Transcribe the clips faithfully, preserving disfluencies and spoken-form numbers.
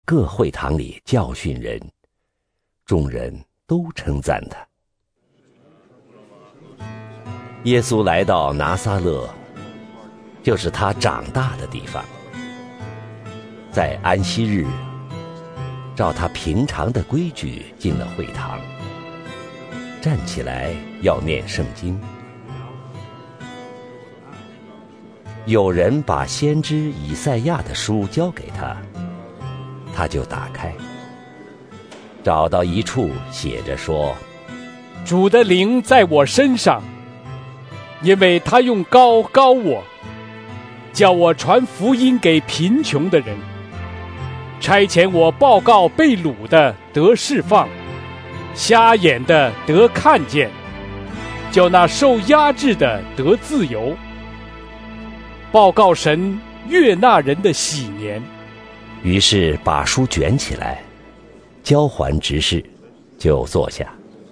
各会堂里教训人，众人都称赞他。耶稣来到拿撒勒，就是他长大的地方。在安息日，照他平常的规矩进了会堂，站起来要念圣经。有人把先知以赛亚的书交给他，他就打开，找到一处写着说： 主的灵在我身上，因为他用膏膏我，叫我传福音给贫穷的人，差遣我报告被掳的得释放，瞎眼的得看见，叫那受压制的得自由，报告神悦纳人的喜年。 于是把书卷起来，交还执事，就坐下。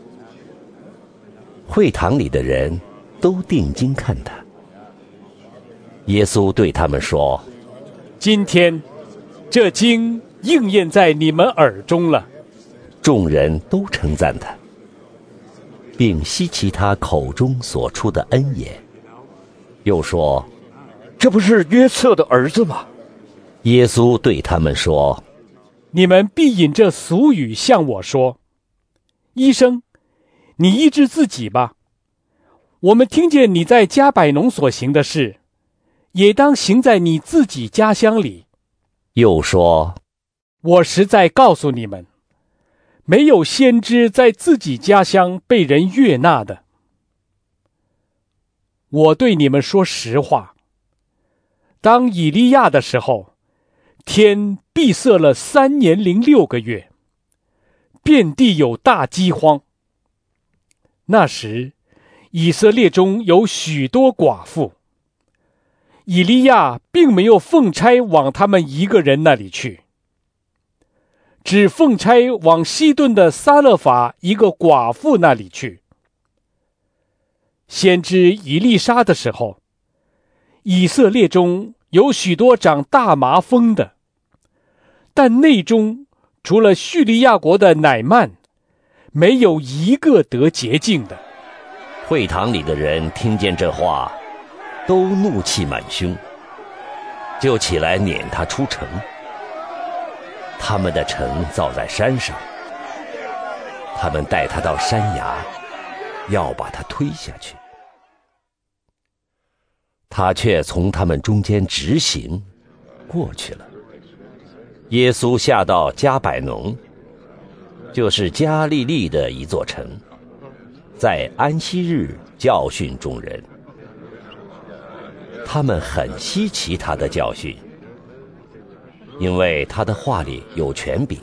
会堂里的人都定睛看他。耶稣对他们说： 今天这经应验在你们耳中了。 众人都称赞他，并稀奇他口中所出的恩言，又说： 这不是约瑟的儿子吗？ 耶稣对他们说： 你们必引这俗语向我说：医生，你医治自己吧。我们听见你在加百农所行的事，也当行在你自己家乡里。 又说： 我实在告诉你们，没有先知在自己家乡被人悦纳的。我对你们说实话，当以利亚的时候，天闭塞了三年零六个月，遍地有大饥荒。那时以色列中有许多寡妇，以利亚并没有奉差往他们一个人那里去，只奉差往西顿的撒勒法一个寡妇那里去。先知以利沙的时候，以色列中有许多长大麻风的，但内中除了叙利亚国的乃曼，没有一个得洁净的。 会堂里的人听见这话，都怒气满胸，就起来撵他出城。他们的城造在山上，他们带他到山崖，要把他推下去。他却从他们中间直行过去了。耶稣下到加百农，就是加利利的一座城，在安息日教训众人。他们很稀奇他的教训，因为他的话里有权柄。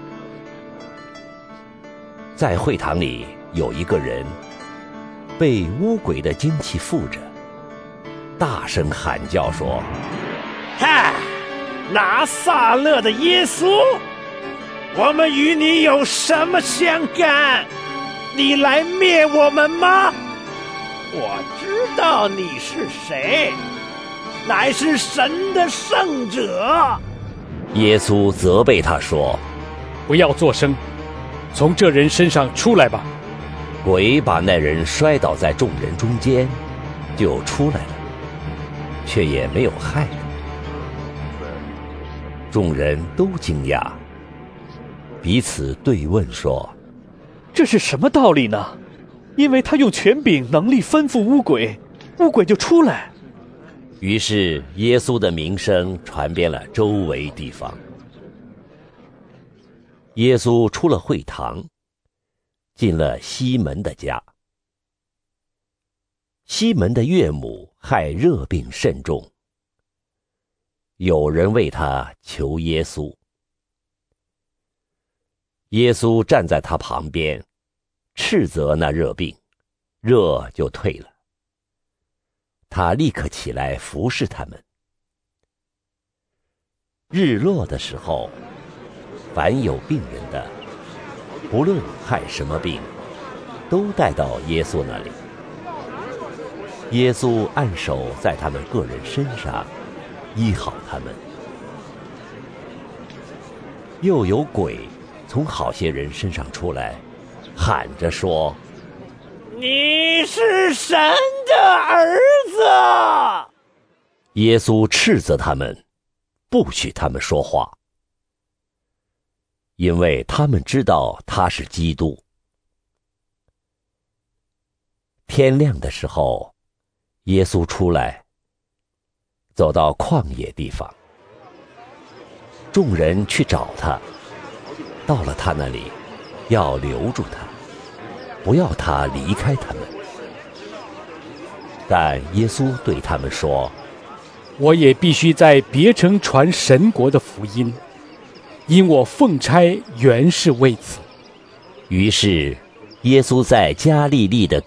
在会堂里有一个人被污鬼的精气附着，大声喊叫说： 嗨，拿撒勒的耶稣，我们与你有什么相干？你来灭我们吗？我知道你是谁，乃是神的圣者。 耶稣责备他说： 不要作声，从这人身上出来吧。 鬼把那人摔倒在众人中间，就出来了，却也没有害人。众人都惊讶，彼此对问说： 这是什么道理呢？因为他用权柄能力吩咐污鬼，污鬼就出来。 于是耶稣的名声传遍了周围地方。耶稣出了会堂，进了西门的家。西门的岳母害热病甚重，有人为他求耶稣。耶稣站在他旁边，斥责那热病，热就退了。他立刻起来服侍他们。日落的时候，凡有病人的，不论害什么病，都带到耶稣那里。耶稣按手在他们个人身上，医好他们。 又有鬼从好些人身上出来，喊着说：“ 你是神的儿子。” 耶稣斥责他们，不许他们说话，因为他们知道他是基督。天亮的时候，耶稣出来，走到旷野地方。众人去找他，到了他那里，要留住他，不要他离开他们。但耶稣对他们说：“ 我也必须在别城传神国的福音，因我奉差原是为此。” 于是，耶稣在加利利的